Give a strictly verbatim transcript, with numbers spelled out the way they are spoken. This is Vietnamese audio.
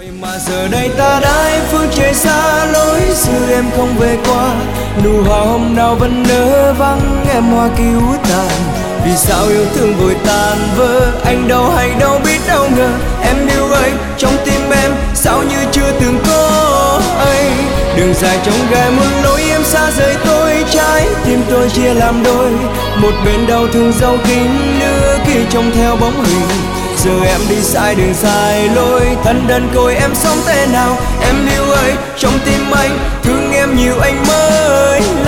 Vậy mà giờ đây ta đã hai phương trời xa lối xưa em không về qua, nụ hoa hôm nào vẫn nở vắng em hoa cứu tàn. Vì sao yêu thương vội tan vỡ, anh đâu hay đâu biết đâu ngờ em yêu anh trong tim em sao như chưa từng có anh. Đường dài trong gai một lối em xa rời tôi, trái tim tôi chia làm đôi, một bên đau thương dấu kính nữa khi trông theo bóng hình. Giờ em đi sai đường sai lối, thân đơn côi em sống thế nào. Em yêu ơi trong tim anh, thương em nhiều anh mới